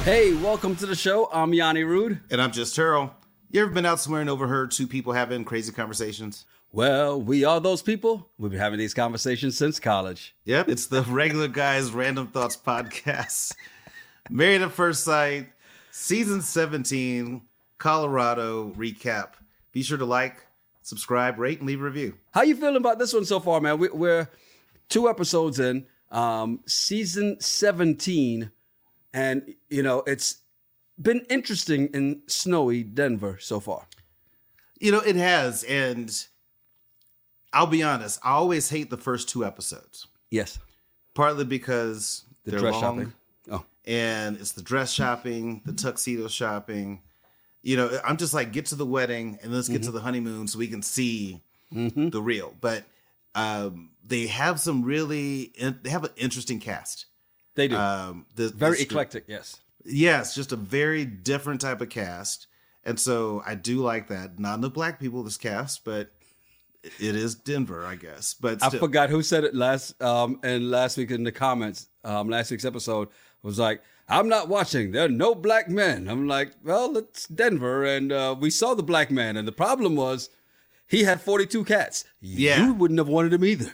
Hey, welcome to the show. I'm Yanni Rude. And I'm just Turl. You ever been out somewhere and overheard two people having crazy conversations? Well, we are those people. We've been having these conversations since college. Yep, it's the Regular Guys Random Thoughts Podcast. Married at First Sight, Season 17, Colorado recap. Be sure to like, subscribe, rate, and leave a review. How you feeling about this one so far, man? We're 2 episodes in, Season 17, and, you know, it's been interesting in snowy Denver so far. You know, it has, and I'll be honest, I always hate the first 2 episodes. Yes. Partly because they're dress long, shopping. Oh. And it's the dress shopping, the tuxedo shopping. You know, I'm just like, get to the wedding and let's get to the honeymoon so we can see the real. But they have they have an interesting cast. They do. Very eclectic, yes. Yes, just a very different type of cast. And so I do like that. Not enough black people this cast, but it is Denver, I guess. But I forgot who said it last week in the comments. Last week's episode was like, I'm not watching. There are no black men. I'm like, well, it's Denver, and we saw the black man, and the problem was he had 42 cats. Yeah. You wouldn't have wanted him either.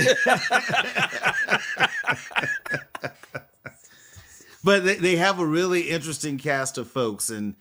But they have a really interesting cast of folks, and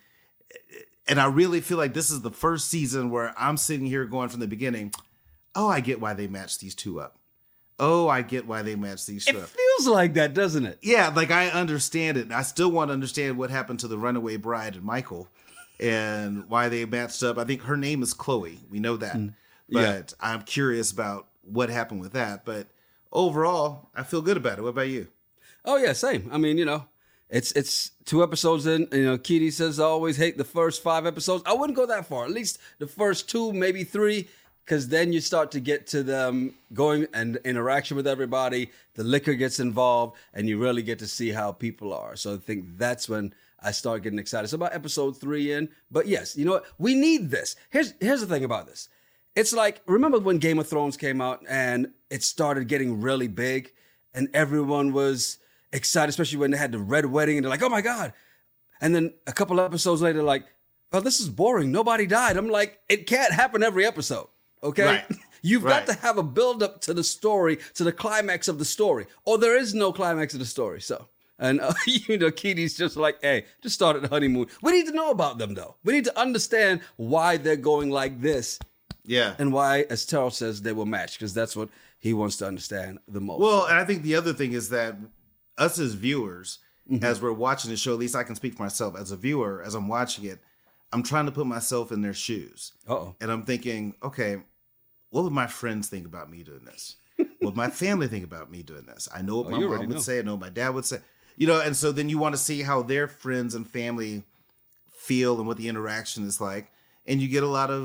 I really feel like this is the first season where I'm sitting here going from the beginning, oh, I get why they matched these 2 up. Oh, I get why they matched these 2 It up. feels like that, doesn't it? Yeah, like I understand it. I still want to understand what happened to the runaway bride and Michael and why they matched up. I think her name is Chloe. We know that. But I'm curious about what happened with that. But overall, I feel good about it. What about you? Oh, yeah, same. I mean, you know, it's 2 episodes in. You know, Keedy says I always hate the first 5 episodes. I wouldn't go that far. At least the first 2, maybe 3, because then you start to get to them going and interaction with everybody. The liquor gets involved, and you really get to see how people are. So I think that's when I start getting excited. So about episode 3 in. But yes, you know what? We need this. Here's the thing about this. It's like, remember when Game of Thrones came out and it started getting really big and everyone was excited, especially when they had the red wedding and they're like, oh my God. And then a couple episodes later, like, oh, this is boring. Nobody died. I'm like, it can't happen every episode. Okay. Right. You've got to have a build up to the story, to the climax of the story, or there is no climax of the story. So, and you know, Keedy's just like, hey, just started the honeymoon. We need to know about them though. We need to understand why they're going like this. Yeah. And why, as Terrell says, they will match, because that's what he wants to understand the most. Well, and I think the other thing is that us as viewers, as we're watching the show, at least I can speak for myself as a viewer, as I'm watching it, I'm trying to put myself in their shoes. Uh-oh. And I'm thinking, okay, what would my friends think about me doing this? What would my family think about me doing this? I know what my mom would say. I know what my dad would say. You know, and so then you want to see how their friends and family feel and what the interaction is like. And you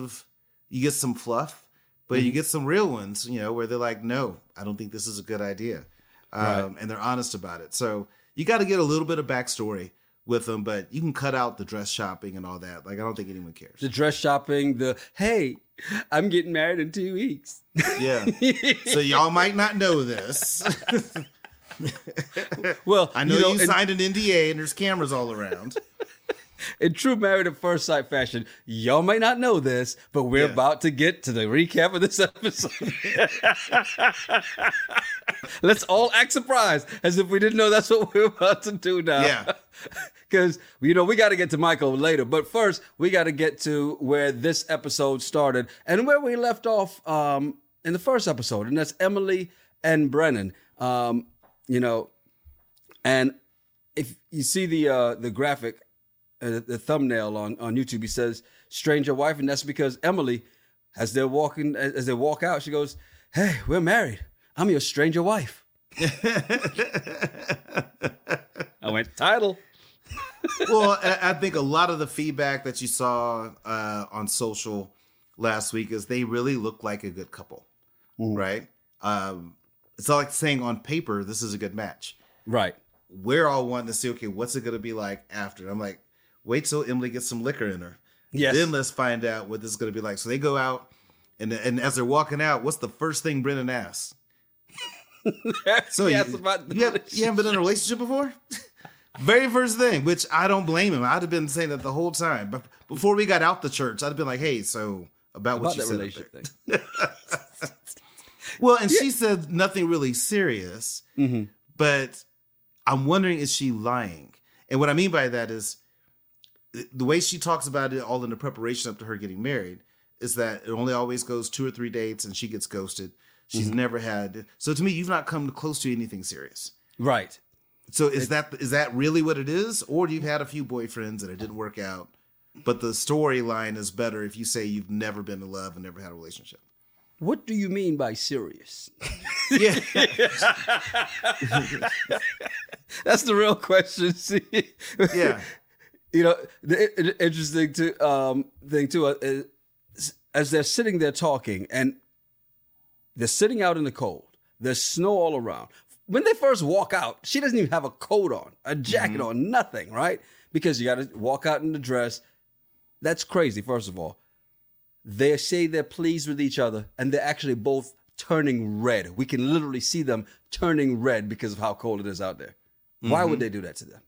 get some fluff, but you get some real ones, you know, where they're like, no, I don't think this is a good idea. And they're honest about it. So you got to get a little bit of backstory with them, but you can cut out the dress shopping and all that. Like, I don't think anyone cares. The dress shopping, hey, I'm getting married in 2 weeks. Yeah. So y'all might not know this. Well, I know you signed an NDA and there's cameras all around. In true Married at First Sight fashion, y'all may not know this, but we're about to get to the recap of this episode. Let's all act surprised as if we didn't know that's what we're about to do now. Yeah. Because, you know, we got to get to Michael later. But first, we got to get to where this episode started and where we left off in the first episode. And that's Emily and Brennan. You know, and if you see the graphic, the thumbnail on YouTube, he says stranger wife, and that's because Emily, as they walk out, she goes, hey, we're married. I'm your stranger wife. I went, title. Well, I think a lot of the feedback that you saw on social last week is they really look like a good couple, right? It's all like saying on paper, this is a good match. Right. We're all wanting to see, okay, what's it going to be like after? I'm like, wait till Emily gets some liquor in her. Yes. Then let's find out what this is going to be like. So they go out, and as they're walking out, what's the first thing Brennan asks? So you haven't been in a relationship before? Very first thing, which I don't blame him. I'd have been saying that the whole time. But before we got out the church, I'd have been like, hey, so about what you said. Relationship thing. Well, and she said nothing really serious, but I'm wondering, is she lying? And what I mean by that is the way she talks about it all in the preparation up to her getting married is that it only always goes 2 or 3 dates and she gets ghosted. She's never had. So to me, you've not come close to anything serious. Right. So is that really what it is? Or you've had a few boyfriends and it didn't work out, but the storyline is better if you say you've never been in love and never had a relationship. What do you mean by serious? Yeah. That's the real question. See? Yeah. You know, the interesting thing too is as they're sitting there talking and they're sitting out in the cold, there's snow all around. When they first walk out, she doesn't even have a coat on, a jacket on, nothing, right? Because you got to walk out in the dress. That's crazy, first of all. They say they're pleased with each other, and they're actually both turning red. We can literally see them turning red because of how cold it is out there. Why would they do that to them?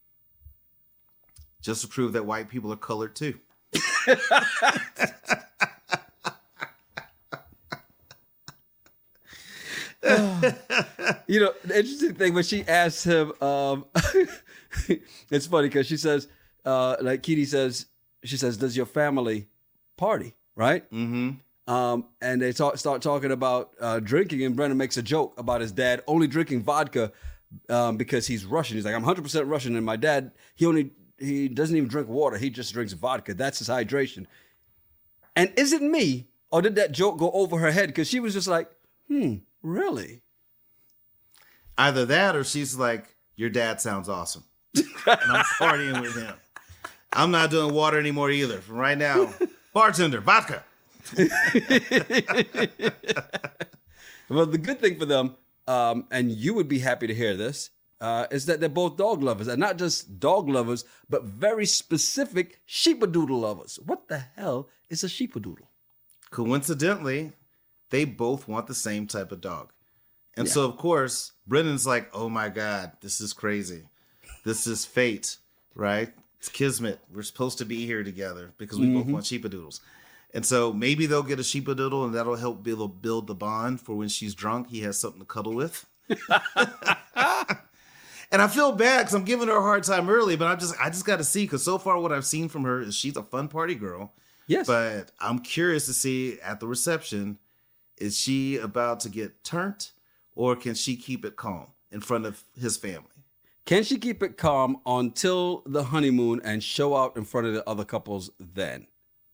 Just to prove that white people are colored too. You know, the interesting thing when she asks him, it's funny because she says, like Keity says, she says, "Does your family party?" Right? And they start talking about drinking, and Brennan makes a joke about his dad only drinking vodka because he's Russian. He's like, "I'm 100% Russian, and my dad he doesn't even drink water. He just drinks vodka. That's his hydration." And is it me, or did that joke go over her head? Because she was just like, really? Either that or she's like, your dad sounds awesome. And I'm partying with him. I'm not doing water anymore either. From right now, bartender, vodka. Well, the good thing for them, and you would be happy to hear this, is that they're both dog lovers. And not just dog lovers, but very specific sheepadoodle lovers. What the hell is a sheepadoodle? Coincidentally, they both want the same type of dog. And so, of course, Brendan's like, oh my God, this is crazy. This is fate, right? It's kismet. We're supposed to be here together because we both want sheepadoodles. And so maybe they'll get a sheepadoodle and that'll help build the bond for when she's drunk. He has something to cuddle with. And I feel bad because I'm giving her a hard time early, but I just got to see, because so far what I've seen from her is she's a fun party girl. Yes. But I'm curious to see at the reception, is she about to get turned, or can she keep it calm in front of his family? Can she keep it calm until the honeymoon and show out in front of the other couples then?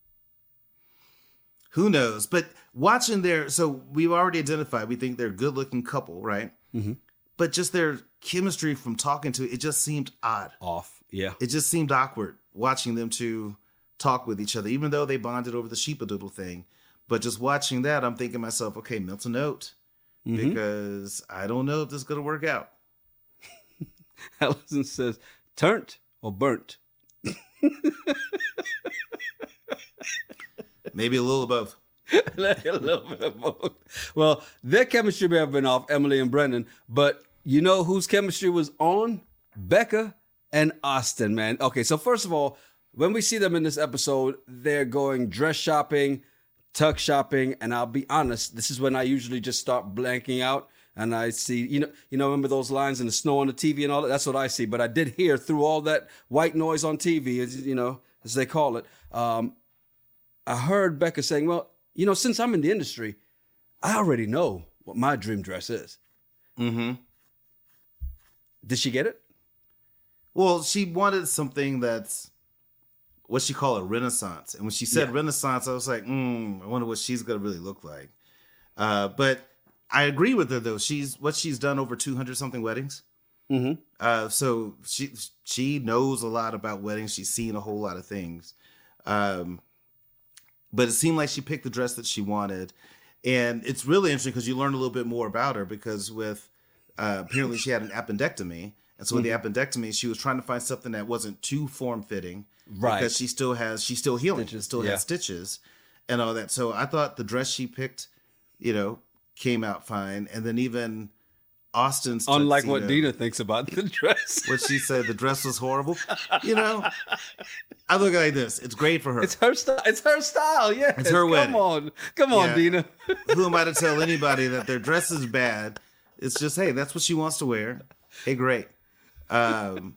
Who knows? But watching so we've already identified, we think they're a good-looking couple, right? But just their chemistry from talking to it just seemed odd. Off, yeah. It just seemed awkward watching them two talk with each other, even though they bonded over the sheepadoodle thing. But just watching that, I'm thinking to myself, okay, mental note, because I don't know if this is going to work out. Allison says, turnt or burnt? Maybe a little of both. A little bit of both. Well, their chemistry may have been off, Emily and Brendan, but you know whose chemistry was on? Becca and Austin, man. Okay, so first of all, when we see them in this episode, they're going dress shopping, tuck shopping, and I'll be honest, this is when I usually just start blanking out and I see, you know, remember those lines in the snow on the TV and all that? That's what I see. But I did hear through all that white noise on TV, as they call it, I heard Becca saying, well, since I'm in the industry, I already know what my dream dress is. Did she get it? Well, she wanted something that's what she called a renaissance. And when she said renaissance, I was like, I wonder what she's going to really look like. But I agree with her, though. She's done over 200 something weddings. So she knows a lot about weddings. She's seen a whole lot of things. But it seemed like she picked the dress that she wanted. And it's really interesting because you learn a little bit more about her, because apparently she had an appendectomy. And so with the appendectomy, she was trying to find something that wasn't too form-fitting. Right. Because she's still healing. Stitches, still has stitches and all that. So I thought the dress she picked, came out fine. And then even Austin's unlike tuxedo. what Dina thinks about the dress. What she said, the dress was horrible. You know, I look like this. It's great for her. It's her style. It's her style. Yeah, it's her wedding. Come on, Dina. Who am I to tell anybody that their dress is bad? It's just, hey, that's what she wants to wear. Hey, great. But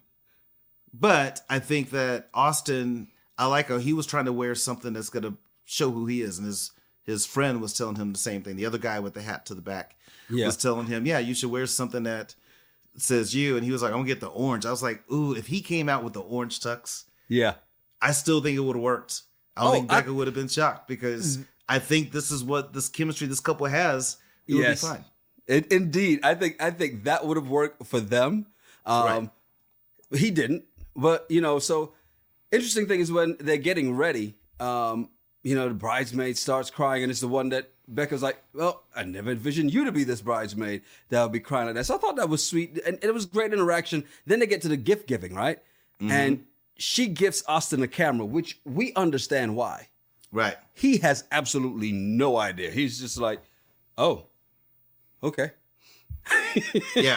I think that Austin, I like how he was trying to wear something that's going to show who he is, and his friend was telling him the same thing. The other guy with the hat to the back was telling him, yeah, you should wear something that says you. And he was like, I'm going to get the orange. I was like, ooh, if he came out with the orange tux, I still think it would have worked. I don't think Becca would have been shocked, because I think this is what this chemistry this couple has. It would be fine. Indeed. I think that would have worked for them. Right. He didn't. But, so interesting thing is when they're getting ready, the bridesmaid starts crying, and it's the one that Becca's like, well, I never envisioned you to be this bridesmaid that would be crying like that. So I thought that was sweet, and it was great interaction. Then they get to the gift giving, right? Mm-hmm. And she gifts Austin a camera, which we understand why. Right. He has absolutely no idea. He's just like, oh, okay. Yeah.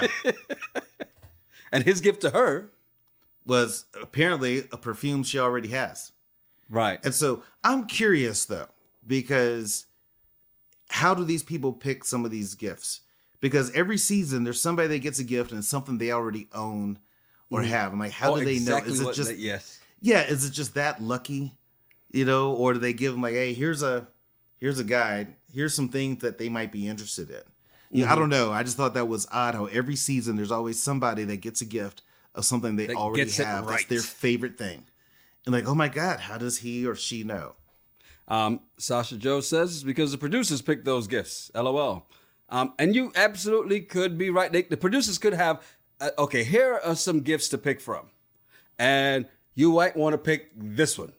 And his gift to her was apparently a perfume she already has. Right. And so I'm curious, though, because how do these people pick some of these gifts? Because every season there's somebody that gets a gift and it's something they already own or have. I'm like, how do they know? Is it just is it just that lucky? Or do they give them like, hey, here's a guide. Here's some things that they might be interested in. I don't know. I just thought that was odd how every season there's always somebody that gets a gift of something they already have. That's their favorite thing. And like, oh my God, how does he or she know? Sasha Joe says it's because the producers picked those gifts. LOL. And you absolutely could be right. The producers could have, okay, here are some gifts to pick from. And you might want to pick this one.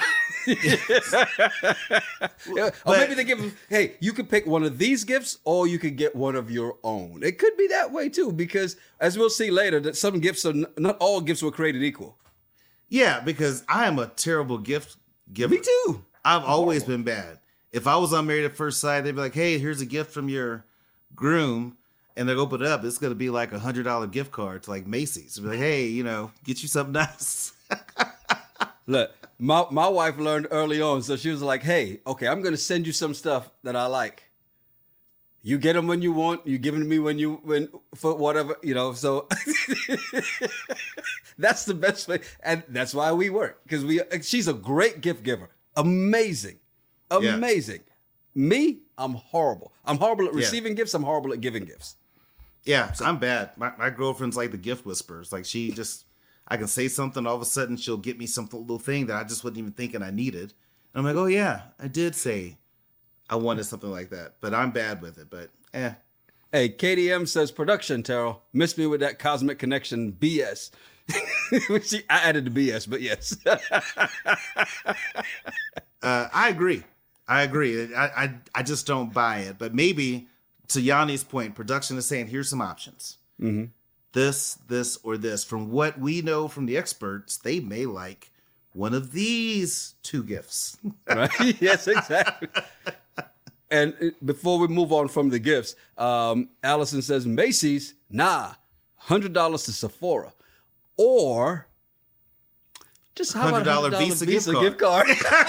Or maybe they give them, hey, you could pick one of these gifts or you could get one of your own. It could be that way too, because as we'll see later, that some gifts are not all gifts were created equal. Yeah, because I am a terrible gift giver. Me too. I've always been bad. If I was on Married at First Sight, they'd be like, hey, here's a gift from your groom. And they open it up, it's going to be like $100 gift card to like Macy's. Be like, hey, get you something nice. Look, my wife learned early on, so she was like, hey, okay, I'm going to send you some stuff that I like. You get them when you want. You give them to me for whatever, so that's the best way. And that's why we work, because she's a great gift giver. Amazing. Yeah. Me, I'm horrible. I'm horrible at receiving gifts. I'm horrible at giving gifts. Yeah, so I'm bad. My girlfriend's like the gift whisperers. Like I can say something, all of a sudden she'll get me some little thing that I just wasn't even thinking I needed. And I'm like, oh yeah, I did say I wanted something like that, but I'm bad with it, but eh. Hey, KDM says, production, Terrell. Missed me with that cosmic connection BS. I added the BS, but yes. I agree. I just don't buy it. But maybe, to Yanni's point, production is saying, here's some options. Mm-hmm. This, or this. From what we know from the experts, they may like one of these two gifts. Right? Yes, exactly. And before we move on from the gifts, Allison says, Macy's, nah, $100 to Sephora. Or just how about $100 Visa gift card?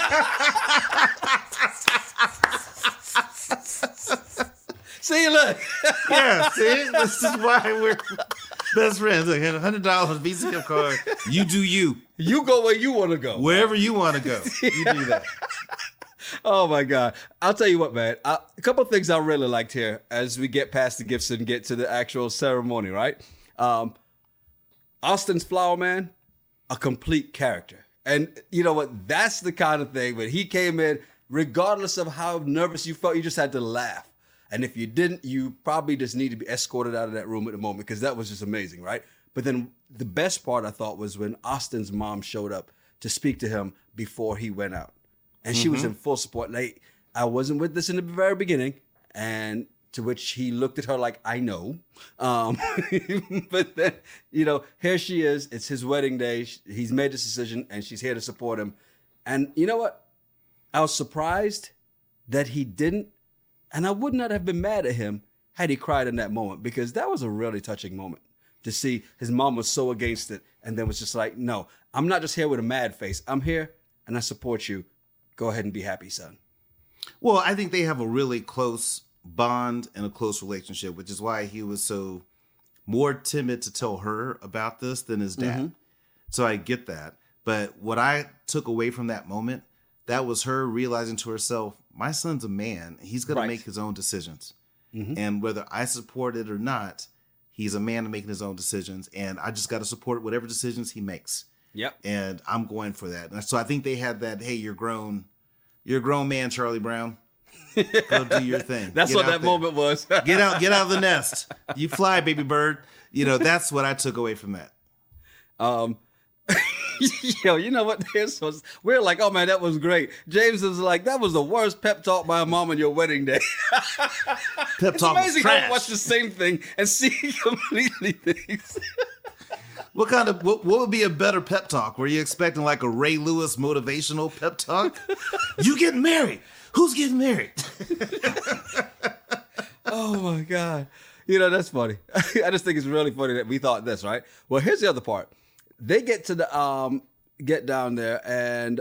See, look. Yeah, see? This is why we're best friends. Like, $100 Visa gift card. You do you. You go where you want to go. Wherever you want to go. You do that. Oh, my God. I'll tell you what, man. A couple of things I really liked here as we get past the gifts and get to the actual ceremony, right? Austin's flower man, a complete character. And you know what? That's the kind of thing when he came in, regardless of how nervous you felt, you just had to laugh. And if you didn't, you probably just need to be escorted out of that room at the moment, because that was just amazing, right? But then the best part, I thought, was when Austin's mom showed up to speak to him before he went out. And she was in full support. Like, I wasn't with this in the very beginning. And to which he looked at her like, I know. But then, here she is. It's his wedding day. He's made this decision, and she's here to support him. And you know what? I was surprised that he didn't, and I would not have been mad at him had he cried in that moment, because that was a really touching moment to see his mom was so against it and then was just like, no, I'm not just here with a mad face. I'm here and I support you. Go ahead and be happy, son. Well, I think they have a really close bond and a close relationship, which is why he was so more timid to tell her about this than his dad. Mm-hmm. So I get that. But what I took away from that moment, that was her realizing to herself, my son's a man. He's going to make his own decisions. Mm-hmm. And whether I support it or not, he's a man making his own decisions. And I just got to support whatever decisions he makes. Yep. And I'm going for that. And so I think they had that, hey, you're grown man, Charlie Brown. Go do your thing. That's what that moment was. Get out of the nest. You fly, baby bird. That's what I took away from that. Yo, you know what? We're like, oh man, that was great. James is like, that was the worst pep talk by a mom on your wedding day. Pep talk was trash. It's amazing how you watch the same thing and see completely things. What would be a better pep talk? Were you expecting like a Ray Lewis motivational pep talk? You getting married? Who's getting married? Oh my God. That's funny. I just think it's really funny that we thought this, right? Well, here's the other part. They get to the get down there and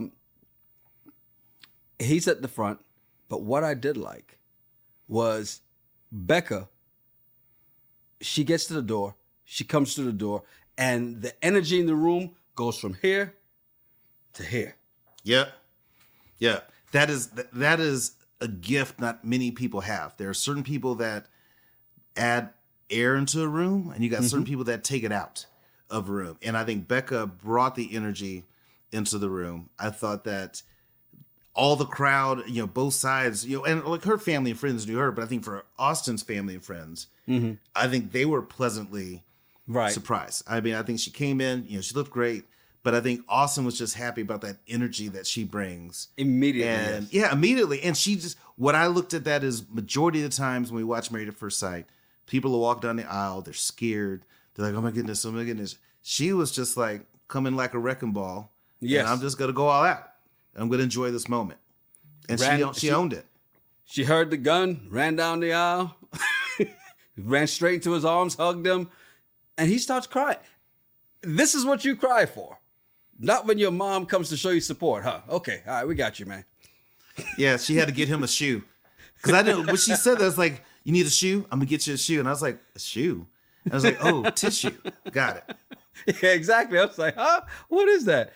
he's at the front. But what I did like was Becca, she gets to the door, she comes through the door, and the energy in the room goes from here to here. Yeah. Yeah. That is a gift not many people have. There are certain people that add air into a room, and you got certain people that take it out of a room. And I think Becca brought the energy into the room. I thought that all the crowd, both sides, and like her family and friends knew her, but I think for Austin's family and friends, I think they were pleasantly surprised. I mean, I think she came in, she looked great. But I think Austin was just happy about that energy that she brings. Immediately. And yeah, immediately. And she just, what I looked at that is majority of the times when we watch Married at First Sight, people will walk down the aisle, they're scared. They're like, oh my goodness. She was just like coming like a wrecking ball. Yes. And I'm just going to go all out. I'm going to enjoy this moment. And she owned it. She heard the gun, ran down the aisle, ran straight into his arms, hugged him, and he starts crying. This is what you cry for. Not when your mom comes to show you support, huh? Okay, all right, we got you, man. Yeah, she had to get him a shoe. Because I didn't, when she said that, it's like, you need a shoe? I'm going to get you a shoe. And I was like, a shoe? And I was like, oh, tissue. Got it. Yeah, exactly. I was like, huh? What is that?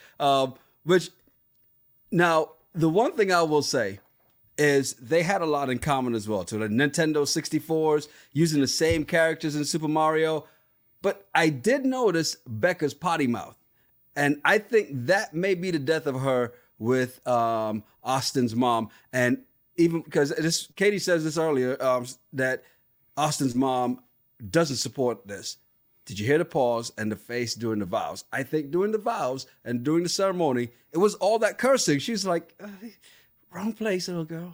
Now, the one thing I will say is they had a lot in common as well, too. The Nintendo 64s, using the same characters in Super Mario. But I did notice Becca's potty mouth. And I think that may be the death of her with Austin's mom. And even because Katie says this earlier, that Austin's mom doesn't support this. Did you hear the pause and the face during the vows? I think during the vows and during the ceremony, it was all that cursing. She's like, wrong place, little girl.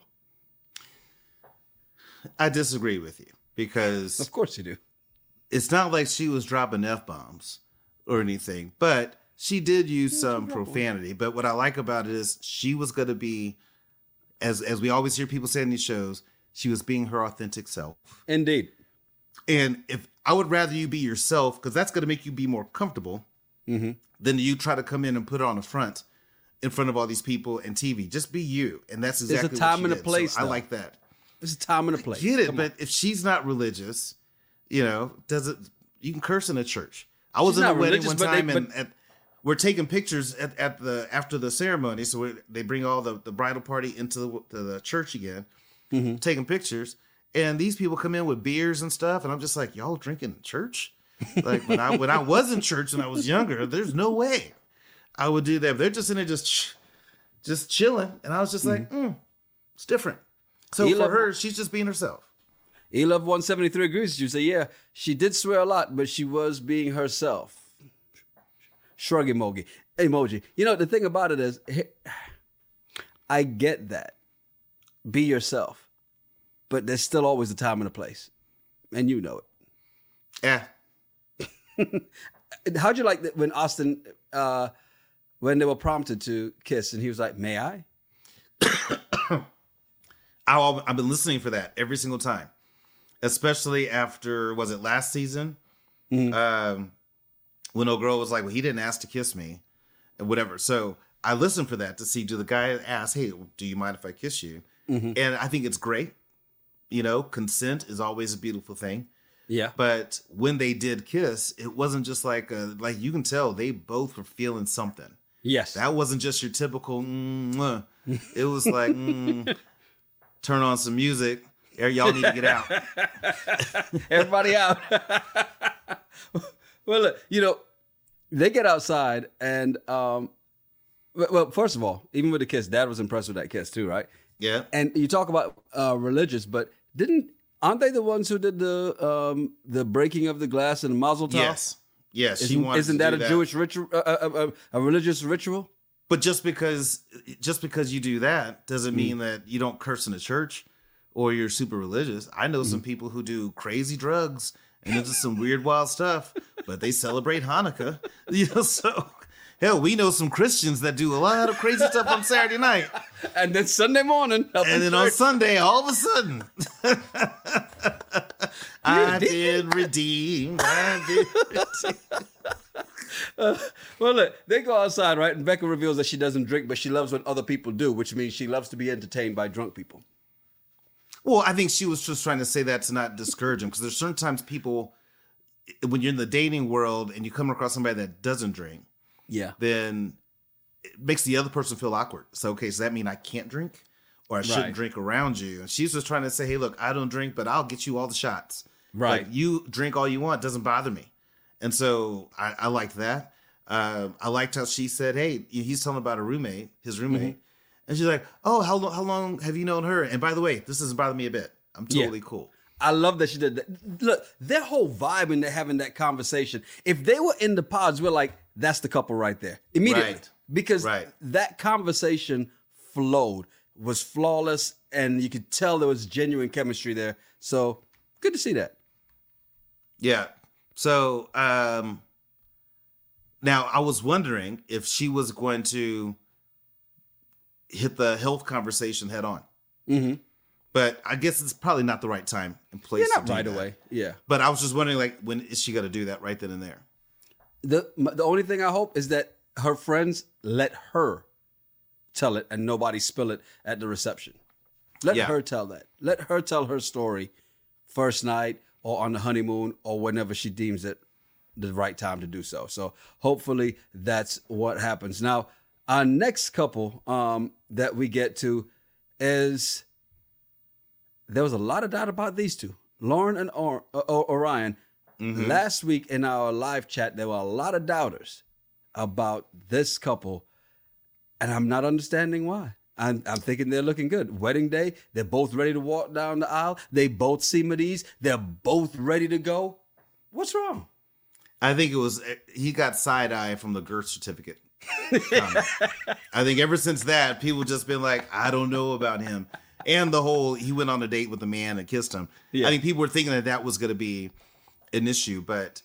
I disagree with you because... Of course you do. It's not like she was dropping F-bombs or anything, but she did use some profanity. But what I like about it is she was going to be, as we always hear people say in these shows, she was being her authentic self. Indeed. And if I would rather you be yourself, because that's going to make you be more comfortable, than you try to come in and put it on the front in front of all these people and TV. Just be you. And that's exactly There's a time what she and a place. So I like that. There's a time and a place. I get it, but if she's not religious... you can curse in a church. I was in a wedding one time and we're taking pictures after the ceremony. So they bring all the bridal party into the church again, taking pictures. And these people come in with beers and stuff. And I'm just like, y'all drinking in church? Like when I was in church when I was younger, there's no way I would do that. But they're just in there just chilling. And I was just like, it's different. So for her, she's just being herself. Elove 173 agrees with you. Say, yeah, she did swear a lot, but she was being herself. Shrug emoji. The thing about it is, I get that. Be yourself. But there's still always a time and a place. And you know it. Yeah. How'd you like that when Austin, when they were prompted to kiss, and he was like, may I? I've been listening for that every single time. especially after, was it last season? When old girl was like, well, he didn't ask to kiss me and whatever. So I listened for that to see, do the guy ask, hey, do you mind if I kiss you? And I think it's great. You know, consent is always a beautiful thing. Yeah. But when they did kiss, it wasn't just like you can tell they both were feeling something. Yes. That wasn't just your typical, it was like, turn on some music. Y'all need to get out. Everybody out. Well, look, you know, they get outside and, well, first of all, even with the kiss, Dad was impressed with that kiss too, right? Yeah. And you talk about religious, but aren't they the ones who did the breaking of the glass and the mazel tov? Yes. Isn't that a Jewish ritual, a religious ritual? But just because you do that doesn't mean that you don't curse in the church or you're super religious. I know some people who do crazy drugs and into some weird, wild stuff, but they celebrate Hanukkah. You know, so hell, we know some Christians that do a lot of crazy stuff on Saturday night. And then Sunday morning. And then on Sunday, all of a sudden, I did redeem. Well, look, they go outside, right? And Becca reveals that she doesn't drink, but she loves when other people do, which means she loves to be entertained by drunk people. Well, I think she was just trying to say that to not discourage them, because there's certain times people, when you're in the dating world and you come across somebody that doesn't drink, then it makes the other person feel awkward. So, okay, does that mean I can't drink or I shouldn't drink around you? And she's just trying to say, hey, look, I don't drink, but I'll get you all the shots. Right. Like, you drink all you want. Doesn't bother me. And so I liked that. I liked how she said, hey, he's telling about his roommate. And she's like, oh, how long have you known her? And by the way, this doesn't bother me a bit. I'm totally cool. I love that she did that. Look, their whole vibe and they're having that conversation. If they were in the pods, we're like, that's the couple right there. Immediately. Right. Because that conversation flowed, was flawless, and you could tell there was genuine chemistry there. So good to see that. Yeah. So now I was wondering if she was going to hit the health conversation head on. But I guess it's probably not the right time and place. Not right away. Yeah. But I was just wondering, like, when is she going to do that right then and there? The only thing I hope is that her friends let her tell it and nobody spill it at the reception. Let her tell that. Let her tell her story first night or on the honeymoon or whenever she deems it the right time to do so. So hopefully that's what happens. Now, our next couple that we get to is, there was a lot of doubt about these two, Lauren and Orion. Last week in our live chat, there were a lot of doubters about this couple, and I'm not understanding why. I'm thinking they're looking good. Wedding day, they're both ready to walk down the aisle. They both see Mediz. They're both ready to go. What's wrong? I think it was, he got side eye from the birth certificate. I think ever since that, people just been like, I don't know about him. And the whole, he went on a date with a man and kissed him. I think people were thinking that was going to be an issue, but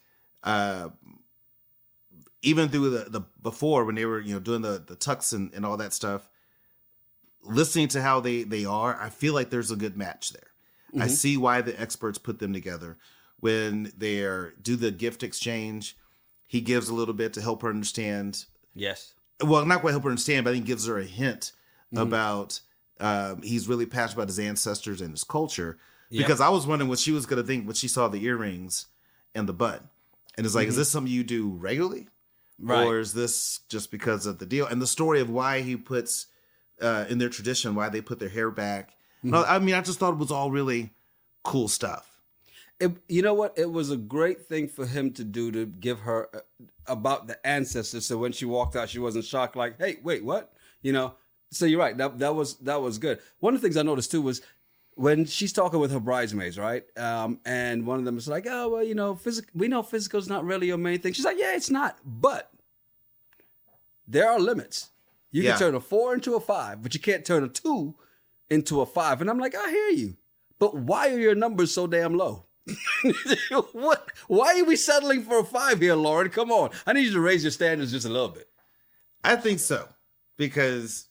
even through the before, when they were, doing the tucks and all that stuff, listening to how they are, I feel like there's a good match there. I see why the experts put them together. When they do the gift exchange, he gives a little bit to help her understand. Yes. Well, not quite help her understand, but I think gives her a hint about he's really passionate about his ancestors and his culture. Because I was wondering what she was going to think when she saw the earrings and the bud. And it's like, is this something you do regularly? Right. Or is this just because of the deal? And the story of why he puts, in their tradition, why they put their hair back. I mean, I just thought it was all really cool stuff. You know what? It was a great thing for him to do, to give her about the ancestors. So when she walked out, she wasn't shocked like, hey, wait, what? So you're right. That was good. One of the things I noticed too was when she's talking with her bridesmaids, right? And one of them is like, oh, well, we know physical is not really your main thing. She's like, yeah, it's not. But there are limits. You can turn a 4 into a 5, but you can't turn a 2 into a 5. And I'm like, I hear you. But why are your numbers so damn low? What? Why are we settling for a 5 here, Lauren? Come on. I need you to raise your standards just a little bit. I think so. Because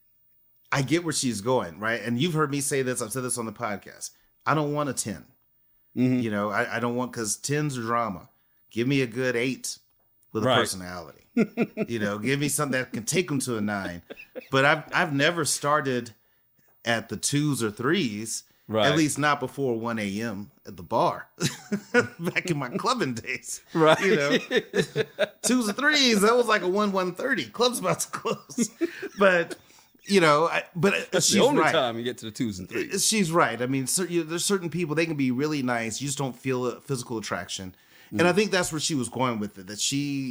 I get where she's going, right? And you've heard me say this. I've said this on the podcast. I don't want a 10. Mm-hmm. You know, I don't want, because 10's drama. Give me a good 8 with a personality. You know, give me something that can take them to a 9. But I've never started at the 2s or 3s. Right. At least not before 1 a.m. at the bar. Back in my clubbing days. Right. You know, 2s or 3s, that was like a 1:30. Club's about to close. But, you know, that's she's the only right. time you get to the 2s and 3s. She's right. I mean, there's certain people, they can be really nice. You just don't feel a physical attraction. And I think that's where she was going with it, that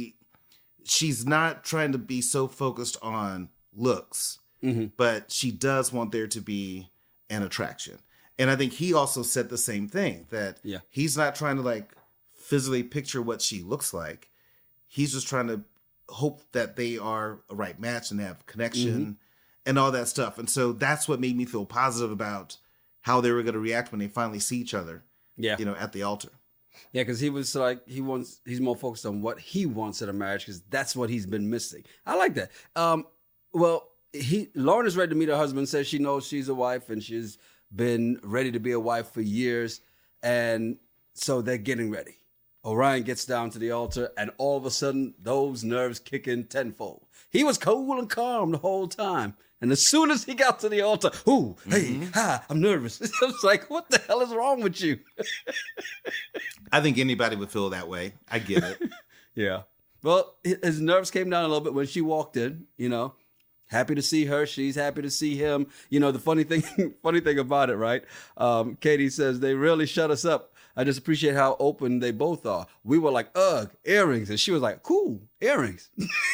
she's not trying to be so focused on looks, but she does want there to be an attraction. And I think he also said the same thing, that he's not trying to like physically picture what she looks like. He's just trying to hope that they are a right match and have connection and all that stuff. And so that's what made me feel positive about how they were going to react when they finally see each other, you know, at the altar. Yeah, because he was like, he's more focused on what he wants in a marriage, because that's what he's been missing. I like that. Well, Lauren is ready to meet her husband, says she knows she's a wife and she's been ready to be a wife for years. And so they're getting ready. Orion gets down to the altar, and all of a sudden, those nerves kick in tenfold. He was cool and calm the whole time. And as soon as he got to the altar, I'm nervous. I was like, what the hell is wrong with you? I think anybody would feel that way. I get it. Yeah. Well, his nerves came down a little bit when she walked in, you know. Happy to see her. She's happy to see him. You know, the funny thing about it, right? Katie says, they really shut us up. I just appreciate how open they both are. We were like, ugh, earrings. And she was like, cool, earrings.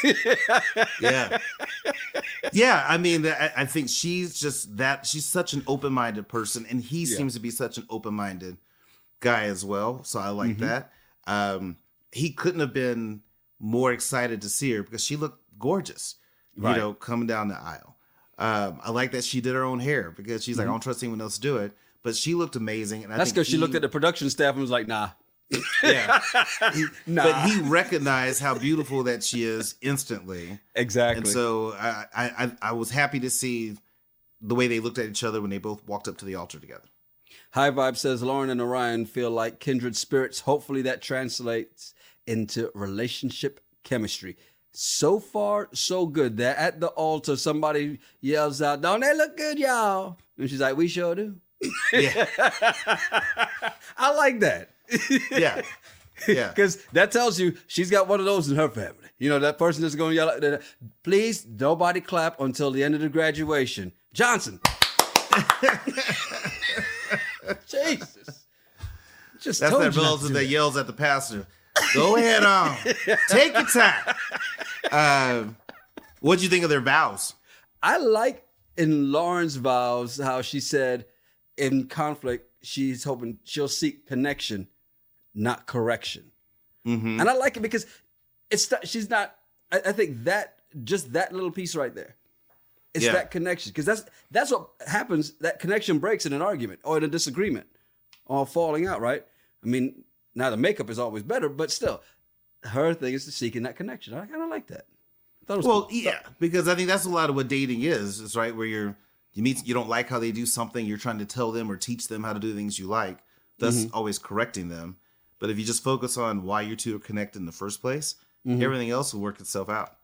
Yeah. Yeah, I mean, I think she's just that. She's such an open-minded person, and he seems to be such an open-minded guy as well. So I like that. He couldn't have been more excited to see her because she looked gorgeous, you know, coming down the aisle. I like that she did her own hair because she's like, I don't trust anyone else to do it. But she looked amazing. And that's because she looked at the production staff and was like, nah. Yeah. But he recognized how beautiful that she is instantly. Exactly. And so I was happy to see the way they looked at each other when they both walked up to the altar together. High Vibe says Lauren and Orion feel like kindred spirits. Hopefully that translates into relationship chemistry. So far, so good. They're at the altar. Somebody yells out, don't they look good, y'all? And she's like, we sure do. Yeah. I like that. Yeah. Yeah. Because that tells you she's got one of those in her family. You know, that person that's going to yell out, please, nobody clap until the end of the graduation. Johnson. Jesus. Just that's that relative that yells at the pastor. Go ahead on. Take your time. What'd you think of their vows? I like in Lauren's vows how she said in conflict, she's hoping she'll seek connection, not correction. And I like it because she's not, I think that just that little piece right there. It's that connection. Because that's what happens. That connection breaks in an argument or in a disagreement or falling out, right? I mean, now the makeup is always better, but still, her thing is to seeking that connection. I kind of like that. Cool. Yeah, because I think that's a lot of what dating is right? Where you meet, you don't like how they do something, you're trying to tell them or teach them how to do things you like, thus always correcting them. But if you just focus on why you two are connected in the first place, everything else will work itself out.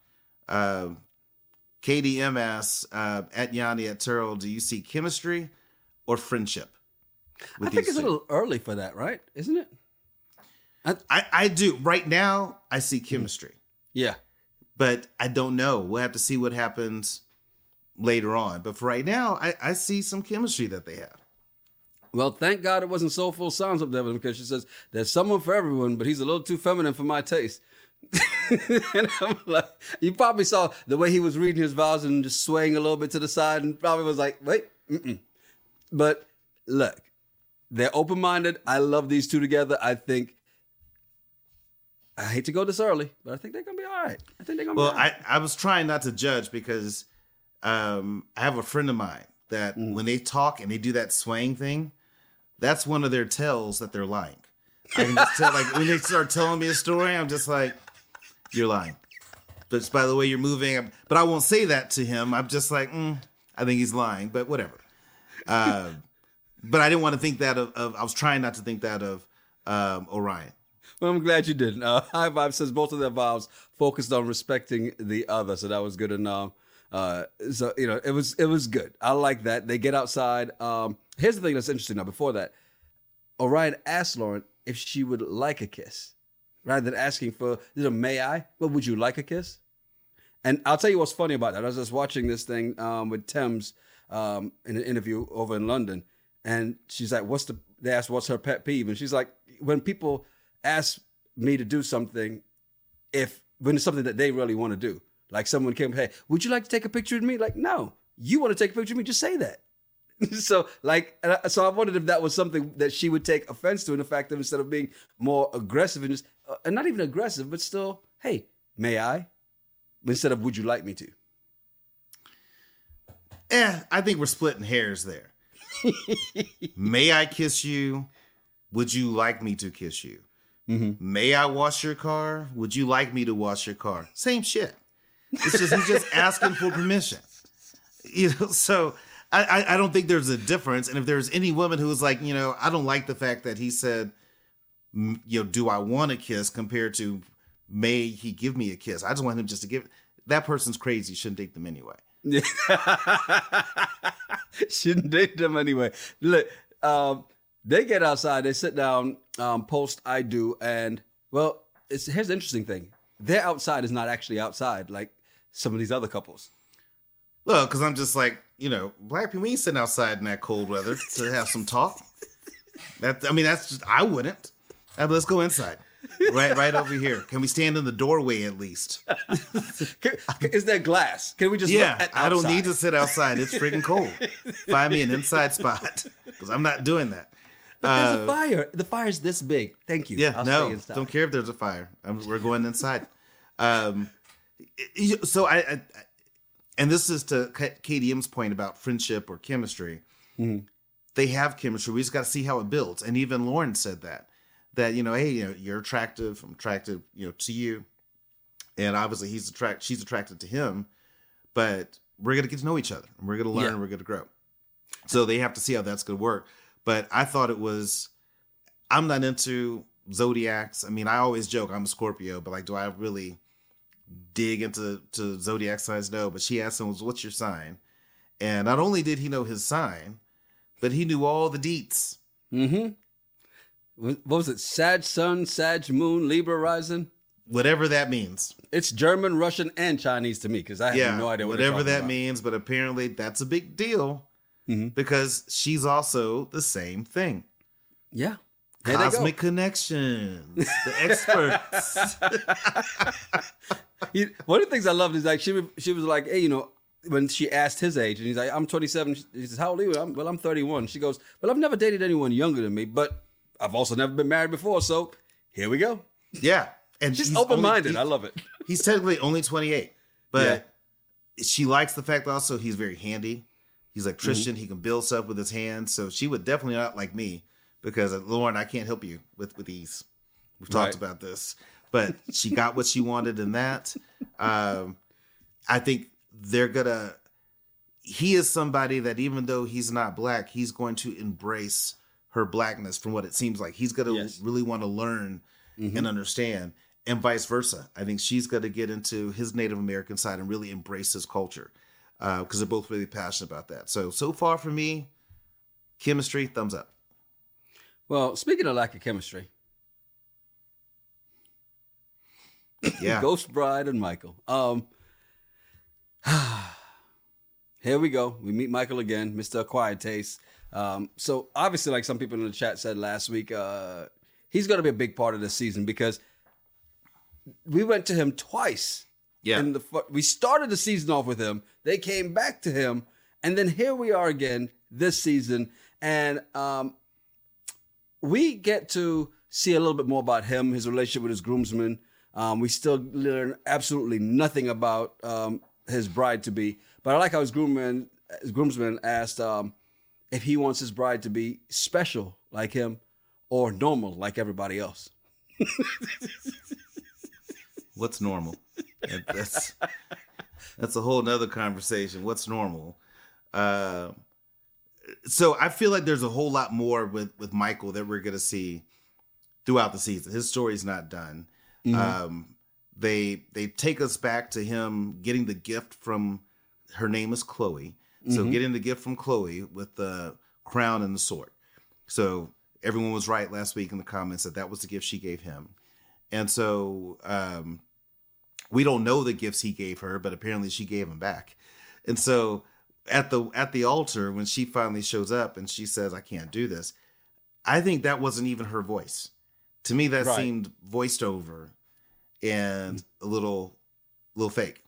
KDM asks, at Yanni, at Terrell, do you see chemistry or friendship? I think it's a little early for that, right? Isn't it? I do. Right now, I see chemistry. Yeah. But I don't know. We'll have to see what happens later on. But for right now, I see some chemistry that they have. Well, thank God it wasn't Soulful Sounds up there, because she says, there's someone for everyone, but he's a little too feminine for my taste. And I'm like, you probably saw the way he was reading his vows and just swaying a little bit to the side and probably was like, wait. But look, they're open-minded. I love these two together. I hate to go this early, but I think they're going to be all right. I think they're going to be all right. I was trying not to judge because I have a friend of mine that when they talk and they do that swaying thing, that's one of their tells that they're lying. I can just tell, like, when they start telling me a story, I'm just like, you're lying. But just by the way you're moving, but I won't say that to him. I'm just like, I think he's lying, but whatever. But I didn't want to think that of I was trying not to think that of Orion. Well, I'm glad you didn't. High Vibe says both of their vows focused on respecting the other, so that was good enough. So it was good. I like that. They get outside. Here's the thing that's interesting. Now, before that, Orion asked Lauren if she would like a kiss, rather than asking for, may I? Well, would you like a kiss? And I'll tell you what's funny about that. I was just watching this thing with Thames in an interview over in London, and she's like, they asked what's her pet peeve, and she's like, when people ask me to do something, when it's something that they really want to do, like someone came, hey, would you like to take a picture of me? Like, no, you want to take a picture of me? Just say that. So I wondered if that was something that she would take offense to, in the fact that instead of being more aggressive and not even aggressive, but still, hey, may I? Instead of would you like me to? I think we're splitting hairs there. May I kiss you? Would you like me to kiss you? Mm-hmm. May I wash your car? Would you like me to wash your car? Same shit. It's just he's just asking for permission. So I don't think there's a difference. And if there's any woman who was like, I don't like the fact that he said, do I want a kiss compared to may he give me a kiss? I just want him just to give. That person's crazy. Shouldn't date them anyway. Shouldn't date them anyway. Look, they get outside. They sit down, post I do. And, well, here's the interesting thing. Their outside is not actually outside like some of these other couples. Well, because I'm just like, black people, we ain't sitting outside in that cold weather to have some talk. That's just, I wouldn't. Let's go inside. Right over here. Can we stand in the doorway at least? Is there glass? Can we just look at outside? I don't need to sit outside. It's freaking cold. Find me an inside spot because I'm not doing that. But there's a fire. The fire's this big. Thank you. Yeah, don't care if there's a fire. We're going inside. So and this is to KDM's point about friendship or chemistry. Mm-hmm. They have chemistry. We just got to see how it builds. And even Lauren said that hey, you're attractive. I'm attracted, to you. And obviously she's attracted to him, but we're going to get to know each other and we're going to learn and we're going to grow. So they have to see how that's going to work. But I thought I'm not into zodiacs. I always joke I'm a Scorpio, but like, do I really dig into zodiac signs? No, but she asked him, what's your sign? And not only did he know his sign, but he knew all the deets. Mm-hmm. What was it? Sag Sun, Sag Moon, Libra rising? Whatever that means. It's German, Russian, and Chinese to me because I have no idea what whatever that means, but apparently that's a big deal because she's also the same thing. Yeah. Cosmic connections, the experts. One of the things I loved is like she was like, hey, when she asked his age, and he's like, I'm 27. He says, how old are you? I'm 31. She goes, well, I've never dated anyone younger than me, but I've also never been married before, so here we go. Yeah. And she's open-minded. I love it. He's technically only 28, but she likes the fact also he's very handy. He's like Christian. He can build stuff with his hands. So she would definitely not like me because, Lauren, I can't help you with these. We've talked about this. But she got what she wanted in that. I think he is somebody that even though he's not black, he's going to embrace her blackness from what it seems like. He's going to really want to learn and understand, and vice versa. I think she's going to get into his Native American side and really embrace his culture because they're both really passionate about that. So far for me, chemistry, thumbs up. Well, speaking of lack of chemistry, Ghost Bride and Michael. Here we go. We meet Michael again, Mr. Acquired Taste. So obviously, like some people in the chat said last week, he's going to be a big part of this season because we went to him twice. Yeah. And we started the season off with him. They came back to him. And then here we are again this season. And we get to see a little bit more about him, his relationship with his groomsmen. We still learn absolutely nothing about his bride-to-be. But I like how his groomsman asked if he wants his bride to be special like him or normal like everybody else. What's normal? That's a whole nother conversation. What's normal? So I feel like there's a whole lot more with Michael that we're going to see throughout the season. His story's not done. They take us back to him getting the gift from, her name is Chloe. So getting the gift from Chloe with the crown and the sword. So everyone was right last week in the comments that was the gift she gave him. And so we don't know the gifts he gave her, but apparently she gave them back. And so at the altar, when she finally shows up and she says, I can't do this, I think that wasn't even her voice. To me, that seemed voiced over and a little fake.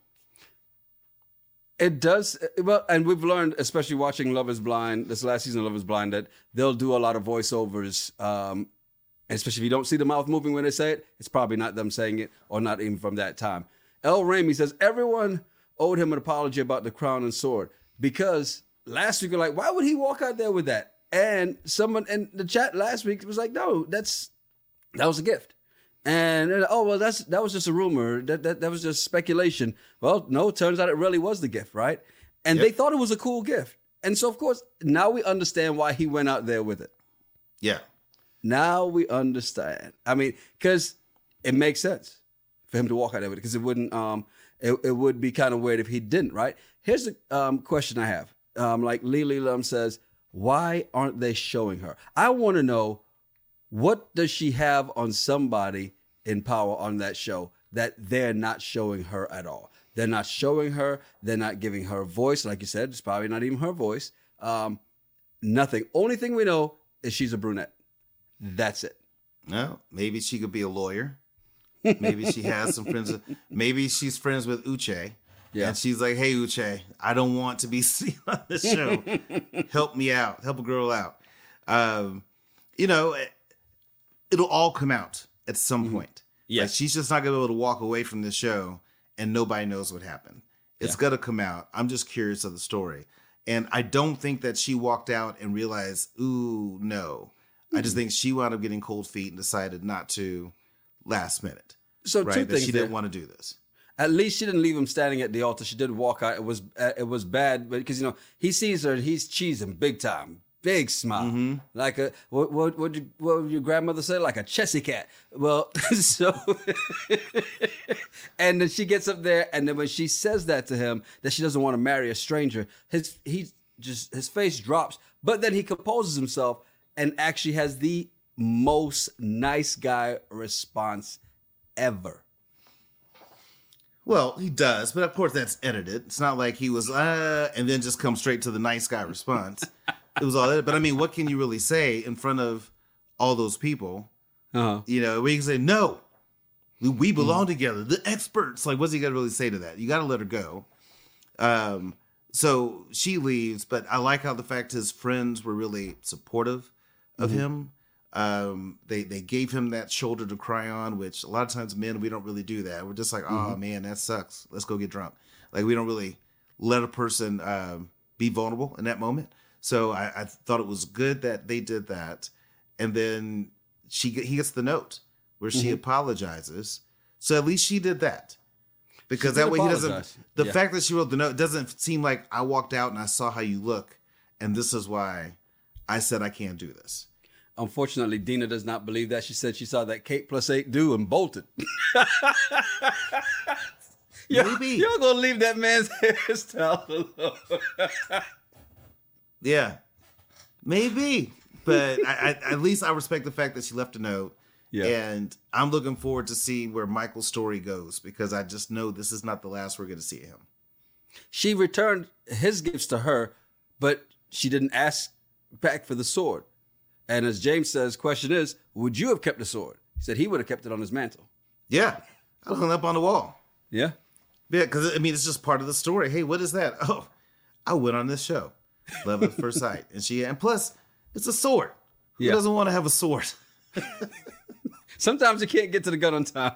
It does. Well, and we've learned, especially watching Love is Blind, this last season of Love is Blind, that they'll do a lot of voiceovers. And especially if you don't see the mouth moving when they say it, it's probably not them saying it or not even from that time. El Ramey says, everyone owed him an apology about the crown and sword because last week you're like, why would he walk out there with that? And someone in the chat last week was like, no, that was a gift. And that was just a rumor. That was just speculation. Well, no, it turns out it really was the gift, right? And they thought it was a cool gift. And so, of course, now we understand why he went out there with it. Yeah. Now we understand. I mean, because it makes sense for him to walk out there with it, because it wouldn't. It would be kind of weird if he didn't, right? Here's the question I have. Like Lily Lum says, why aren't they showing her? I want to know, what does she have on somebody in power on that show that they're not showing her at all? They're not showing her. They're not giving her a voice. Like you said, it's probably not even her voice. Nothing. Only thing we know is she's a brunette. That's it. No, maybe she could be a lawyer. Maybe she has some friends. Maybe she's friends with Uche. Yeah. And she's like, hey, Uche, I don't want to be seen on this show. Help me out. Help a girl out. It'll all come out at some point. Yeah. Like, she's just not going to be able to walk away from this show and nobody knows what happened. It's going to come out. I'm just curious of the story. And I don't think that she walked out and realized, ooh, no. I just think she wound up getting cold feet and decided not to last minute. So two things that she didn't want to do this. At least she didn't leave him standing at the altar. She did walk out. It was bad, but because he sees her, he's cheesing big time, big smile, like a what would your grandmother say, like a chessy cat. Well, so and then she gets up there, and then when she says that to him, that she doesn't want to marry a stranger, his face drops, but then he composes himself and actually has the most nice guy response ever. Well, he does, but of course that's edited. It's not like he was, and then just come straight to the nice guy response. It was all edited. But I mean, what can you really say in front of all those people? We can say, no, we belong together. The experts. Like, what's he got to really say to that? You got to let her go. So she leaves, but I like how the fact his friends were really supportive of him. They gave him that shoulder to cry on, which a lot of times men, we don't really do that. We're just like, oh man, that sucks. Let's go get drunk. Like, we don't really let a person be vulnerable in that moment. So I thought it was good that they did that. And then he gets the note where she apologizes. So at least she did that. Because that way he doesn't, the fact that she wrote the note doesn't seem like I walked out and I saw how you look, and this is why I said I can't do this. Unfortunately, Dina does not believe that. She said she saw that Kate plus 8 do and bolted. Maybe. You're going to leave that man's hairstyle alone. Yeah, maybe. But at least I respect the fact that she left a note. Yeah. And I'm looking forward to see where Michael's story goes, because I just know this is not the last we're going to see him. She returned his gifts to her, but she didn't ask back for the sword. And as James says, question is, would you have kept the sword? He said he would have kept it on his mantle. Yeah. I hung up on the wall. Yeah. Yeah, because, I mean, it's just part of the story. Hey, what is that? Oh, I went on this show. Love at first sight. And plus, it's a sword. Who doesn't want to have a sword? Sometimes you can't get to the gun on time.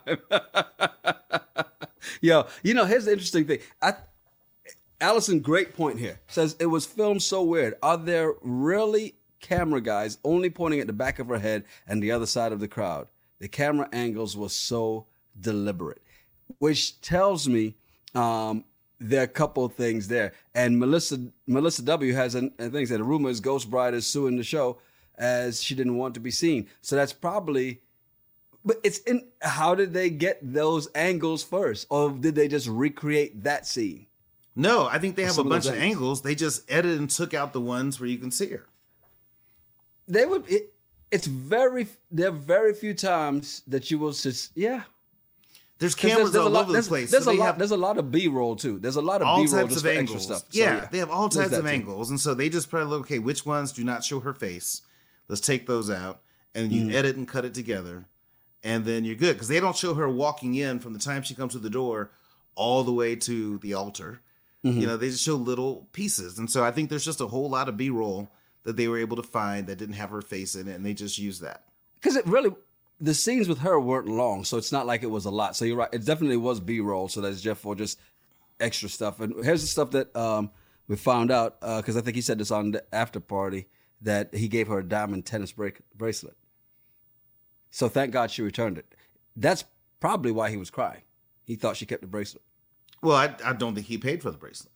Here's the interesting thing. Allison, great point here. Says it was filmed so weird. Are there really camera guys only pointing at the back of her head and the other side of the crowd? The camera angles were so deliberate, which tells me there are a couple of things there. And Melissa W. has a thing that the rumor is Ghost Bride is suing the show as she didn't want to be seen. So that's probably, but it's in, how did they get those angles first? Or did they just recreate that scene? No, I think they have a bunch of angles. They just edited and took out the ones where you can see her. There are very few times that you will just, yeah. There's cameras all over the place. There's a lot of B-roll too. There's a lot of B-roll just for extra stuff. Yeah, they have all types of angles. And so they just probably look, okay, which ones do not show her face? Let's take those out. And you edit and cut it together. And then you're good. Because they don't show her walking in from the time she comes to the door all the way to the altar. Mm-hmm. You know, they just show little pieces. And so I think there's just a whole lot of B-roll that they were able to find that didn't have her face in it. And they just used that. Because it really... The scenes with her weren't long, so it's not like it was a lot. So you're right. It definitely was B-roll, so that's just for just extra stuff. And here's the stuff that we found out, because I think he said this on the after party, that he gave her a diamond tennis bracelet. So thank God she returned it. That's probably why he was crying. He thought she kept the bracelet. Well, I don't think he paid for the bracelet.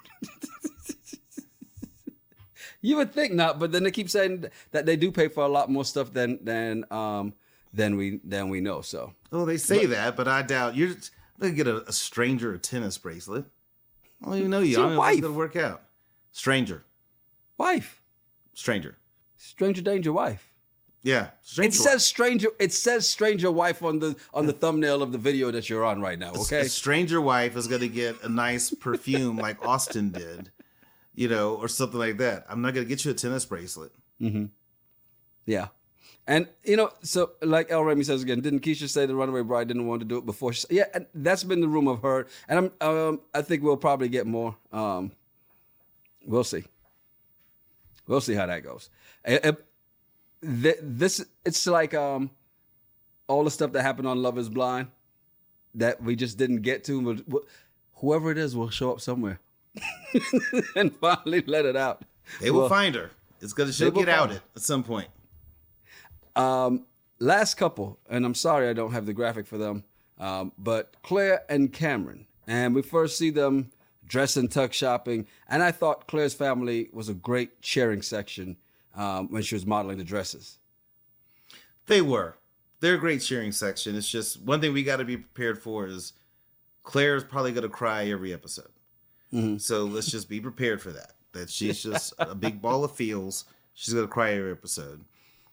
You would think not, but then they keep saying that they do pay for a lot more stuff than we know. So they say that, but I doubt you're gonna get a stranger a tennis bracelet. I don't even know you. I don't know if it's gonna work out. Stranger danger wife. Yeah, it says stranger wife on the thumbnail of the video that you're on right now. Okay, a stranger wife is gonna get a nice perfume like Austin did, or something like that. I'm not gonna get you a tennis bracelet. Mm-hmm. Yeah. And, so like El Remy says again, didn't Keisha say the Runaway Bride didn't want to do it before? Yeah, and that's been the rumor of her. And I think we'll probably get more. We'll see. We'll see how that goes. It's like all the stuff that happened on Love is Blind that we just didn't get to. But whoever it is will show up somewhere and finally let it out. They will find her. She'll get out at some point. Last couple, and I'm sorry I don't have the graphic for them, but Claire and Cameron. And we first see them dress and tuck shopping. And I thought Claire's family was a great sharing section when she was modeling the dresses. They were. They're a great sharing section. It's just one thing we got to be prepared for is Claire's probably going to cry every episode. Mm-hmm. So let's just be prepared for that. That she's just a big ball of feels. She's going to cry every episode.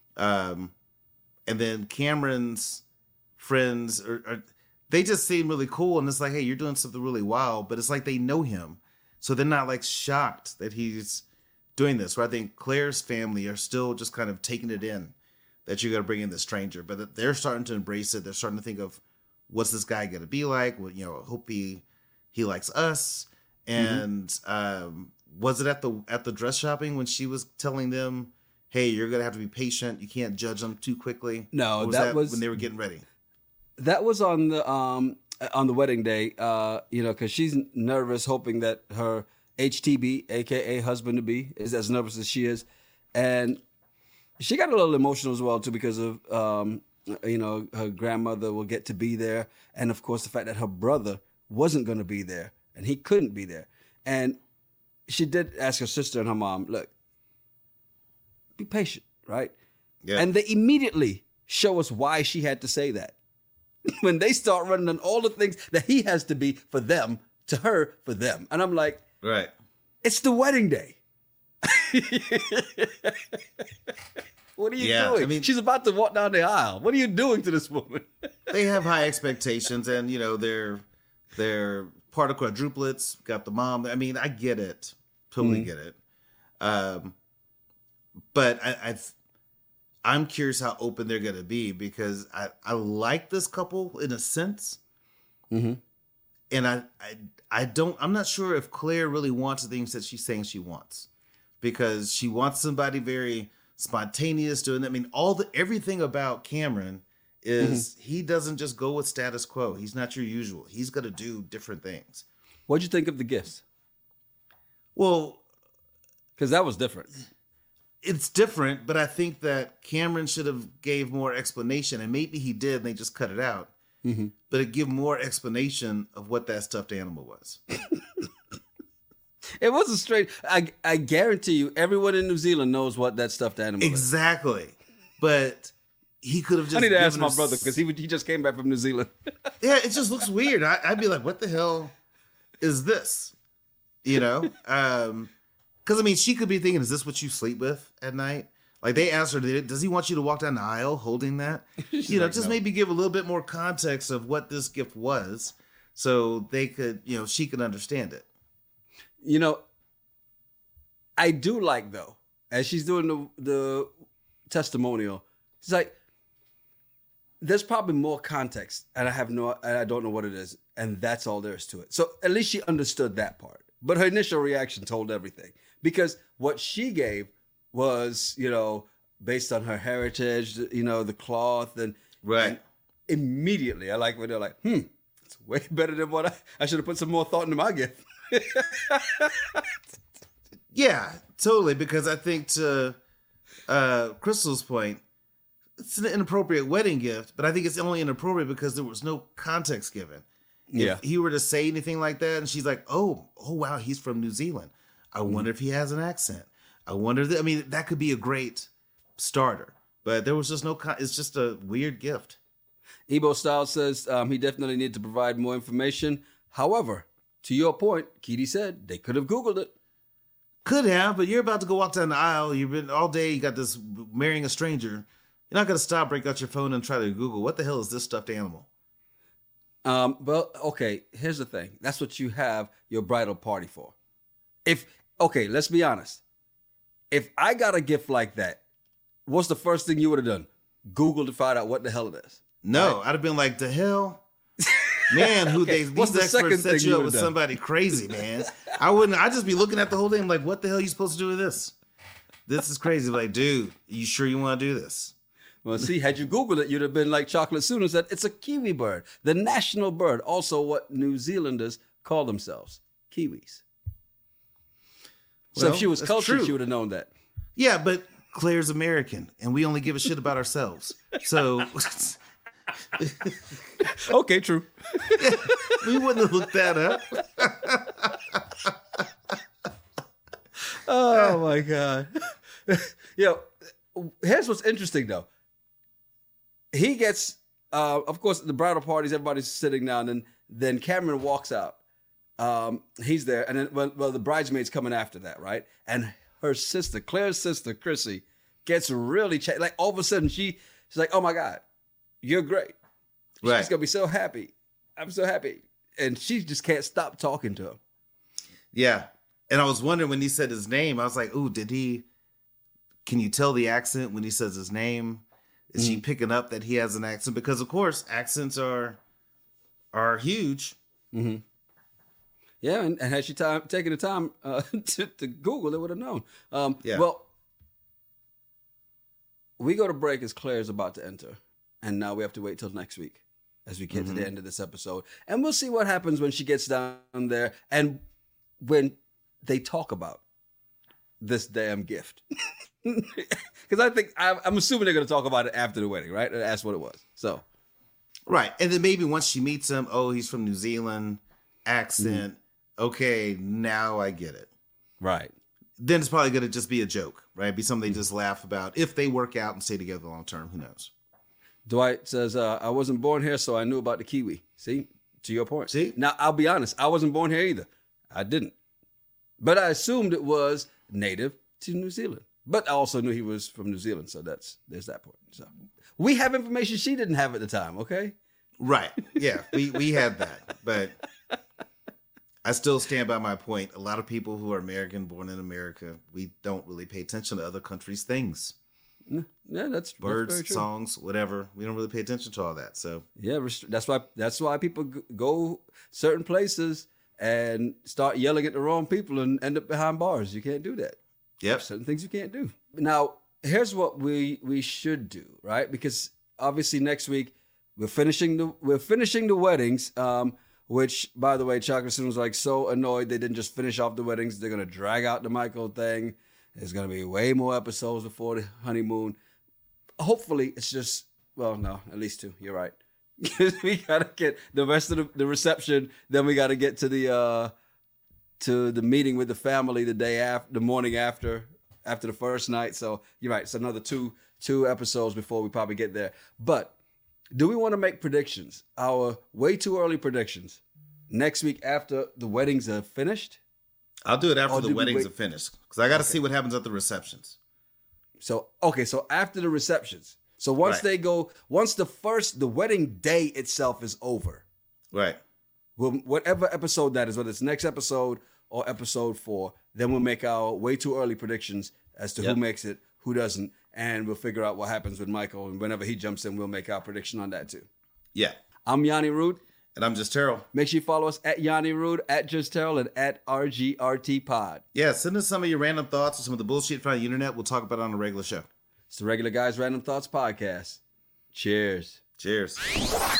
And then Cameron's friends they just seem really cool. And it's like, hey, you're doing something really wild, but it's like they know him. So they're not like shocked that he's doing this. Where I think Claire's family are still just kind of taking it in that you're going to bring in this stranger, but they're starting to embrace it. They're starting to think of what's this guy going to be like? Well, hope he likes us. And, was it at the dress shopping when she was telling them, hey, you're going to have to be patient. You can't judge them too quickly? No, that was when they were getting ready. That was on the wedding day, because she's nervous, hoping that her HTB, a.k.a. husband-to-be, is as nervous as she is. And she got a little emotional as well, too, because of, her grandmother will get to be there. And, of course, the fact that her brother wasn't going to be there and he couldn't be there. And she did ask her sister and her mom, look, be patient, right? Yeah. And they immediately show us why she had to say that. When they start running on all the things that he has to be for them, to her for them. And I'm like, right. It's the wedding day. What are you doing? I mean, she's about to walk down the aisle. What are you doing to this woman? They have high expectations, and they're part of quadruplets. Got the mom. I mean, I get it. Totally get it. But I'm curious how open they're going to be, because I like this couple in a sense. Mm-hmm. And I'm not sure if Claire really wants the things that she's saying she wants, because she wants somebody very spontaneous doing that. I mean, everything about Cameron is he doesn't just go with status quo. He's not your usual. He's going to do different things. What'd you think of the gifts? Well, because that was different. It's different, but I think that Cameron should have gave more explanation, and maybe he did, and they just cut it out. Mm-hmm. But it give more explanation of what that stuffed animal was. It was a strange. I guarantee you, everyone in New Zealand knows what that stuffed animal is. Exactly. But he could have just. I need to ask my brother because he just came back from New Zealand. Yeah, it just looks weird. I'd be like, what the hell is this? You know? Because, I mean, she could be thinking, is this what you sleep with at night? Like, they asked her, does he want you to walk down the aisle holding that? You know, like, just no. Maybe give a little bit more context of what this gift was so they could, you know, she could understand it. You know, I do like, though, as she's doing the testimonial, she's like, there's probably more context, and I don't know what it is, and that's all there is to it. So at least she understood that part. But her initial reaction told everything. Because what she gave was, you know, based on her heritage, you know, the cloth and right. And immediately, I like when they're like, it's way better than what I should have put some more thought into my gift. Yeah, totally. Because I think to Crystal's point, it's an inappropriate wedding gift, but I think it's only inappropriate because there was no context given. Yeah. If he were to say anything like that, and she's like, oh wow, he's from New Zealand. I wonder if he has an accent. I wonder, I mean, that could be a great starter, but there was just it's just a weird gift. Ebo Styles says he definitely needed to provide more information. However, to your point, Keedy said they could have Googled it. Could have, but you're about to go walk down the aisle. You've been all day, you got this marrying a stranger. You're not going to stop, break out your phone and try to Google, what the hell is this stuffed animal? Well, okay, here's the thing. That's what you have your bridal party for. Okay, let's be honest. If I got a gift like that, what's the first thing you would have done? Google to find out what the hell it is. No, right? I'd have been like, the hell? Man, okay, these experts set you up with somebody crazy, man. I'd just be looking at the whole thing. I'm like, what the hell are you supposed to do with this? This is crazy. Like, dude, you sure you want to do this? Well, see, had you Googled it, you'd have been like Chocolate Soon and said, it's a kiwi bird, the national bird, also what New Zealanders call themselves, Kiwis. So well, if she was cultured, she would have known that. Yeah, but Claire's American, and we only give a shit about ourselves. So... Okay, true. Yeah, we wouldn't have looked that up. Oh, my God. Here's what's interesting, though. He gets, of course, the bridal parties, everybody's sitting down, and then Cameron walks out. He's there, and then well, the bridesmaid's coming after that, right? And her sister, Claire's sister, Chrissy, gets really like all of a sudden she's like, "Oh my God, you're great!" Right. She's gonna be so happy. I'm so happy, and she just can't stop talking to him. Yeah, and I was wondering when he said his name, I was like, "Ooh, did he? Can you tell the accent when he says his name? Is she picking up that he has an accent? Because of course, accents are huge." Mm-hmm. Yeah, and had she taken the time to Google, it would have known. Yeah. Well, we go to break as Claire's about to enter, and now we have to wait till next week as we get to the end of this episode. And we'll see what happens when she gets down there and when they talk about this damn gift. Because I'm assuming they're going to talk about it after the wedding, right? That's what it was. So, right. And then maybe once she meets him, oh, he's from New Zealand, accent. Okay, now I get it. Right. Then it's probably going to just be a joke, right? Be something they just laugh about. If they work out and stay together long term, who knows? Dwight says, I wasn't born here, so I knew about the kiwi. See? To your point. See? Now, I'll be honest. I wasn't born here either. I didn't. But I assumed it was native to New Zealand. But I also knew he was from New Zealand, so there's that point. So we have information she didn't have at the time, okay? Right. Yeah, we had that. But I still stand by my point. A lot of people who are American, born in America, we don't really pay attention to other countries' things. Yeah, that's birds, very true. Songs, whatever. We don't really pay attention to all that. So yeah, that's why people go certain places and start yelling at the wrong people and end up behind bars. You can't do that. Yep. Certain things you can't do. Now, here's what we should do, right? Because obviously next week we're finishing the weddings. Which, by the way, Chocolate Soon was like so annoyed they didn't just finish off the weddings. They're gonna drag out the Michael thing. There's gonna be way more episodes before the honeymoon. Hopefully, it's just no, at least 2. You're right. We gotta get the rest of the reception. Then we gotta get to the to the meeting with the family the morning after the first night. So you're right. It's another two episodes before we probably get there. But do we want to make predictions? Our way too early predictions next week after the weddings are finished? I'll do it after the weddings are finished because I got to see what happens at the receptions. So after the receptions. So once the wedding day itself is over. Right. Well, whatever episode that is, whether it's next episode or episode 4, then we'll make our way too early predictions as to who makes it, who doesn't, and we'll figure out what happens with Michael. And whenever he jumps in, we'll make our prediction on that too. Yeah. I'm Yanni Rude. And I'm Just Terrell. Make sure you follow us at Yanni Rude, at Just Terrell, and at RGRT Pod. Yeah, send us some of your random thoughts or some of the bullshit from the internet. We'll talk about it on a regular show. It's the Regular Guys Random Thoughts Podcast. Cheers. Cheers.